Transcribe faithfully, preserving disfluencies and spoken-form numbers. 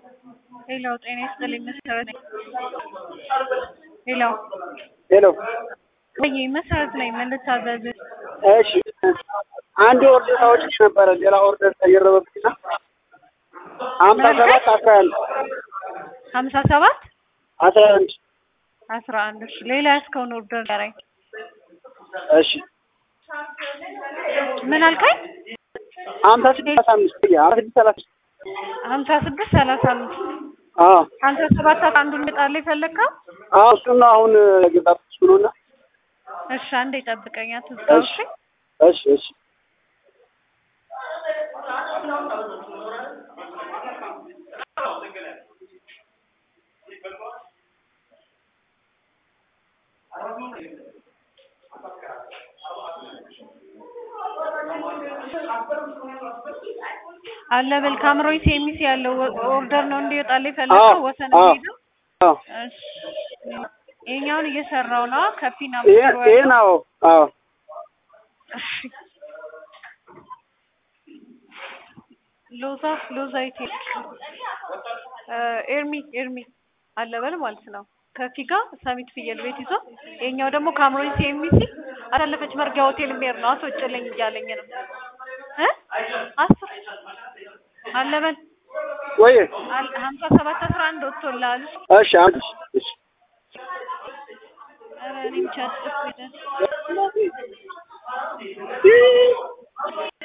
ሄሎ ጤና ይስጥልኝ መሰረት ነኝ። ሄሎ ሄሎ ወይ መሰረት ነኝ። ምን ልታዘዝ? እሺ አንድ ኦርደር ታወጪ ነበረ ሌላ ኦርደር ተየረበብኝና ሀምሳ ሰባት አስራ አንድ ሀምሳ ሰባት አስራ አንድ አስራ አንድ እሺ ሌላ ያስከውን ኦርደር ጋራይ እሺ ምን አልከኝ? ሀምሳ ስድስት ሰላሳ አምስት ያ ሀምሳ ስድስት ሰላሳ አምስት ሀምሳ ስድስት ሰላሳ አምስት አዎ ሀምሳ ሰባት አንዱን ልጣል ይፈልካው? አዎ እሱና አሁን ለገጣጥሽ ነውና እሺ አንዴ ጠብቀኝ አትዝጋው። እሺ እሺ እሺ አለበል ካምሮይ ሴሚስ ያለው ኦርደር ነው እንዲወጣል ይፈልካው ወሰን እንዲሄድ። አዎ እሺ የኛውን እየሰራው ነው ከፒና ይሄ ነው። አዎ እሺ ሎዛ ሎዛ ይቴ ኤርሚ ኤርሚ አለበል ማለት ነው ከፊጋ ሰሚት ፍየል ቤት ይዞ የኛው ደግሞ ካምሮይ ሴሚሲ አላለፈች መርጊያ ሆቴል ሜር ነው አስወጭልኝ እያለኝ ነው እ አስር አለበል ወይ ሀምሳ ሰባት አስራ አንድ ወጥቶላል። እሺ አንቺ እሺ አረ እኔ ቻት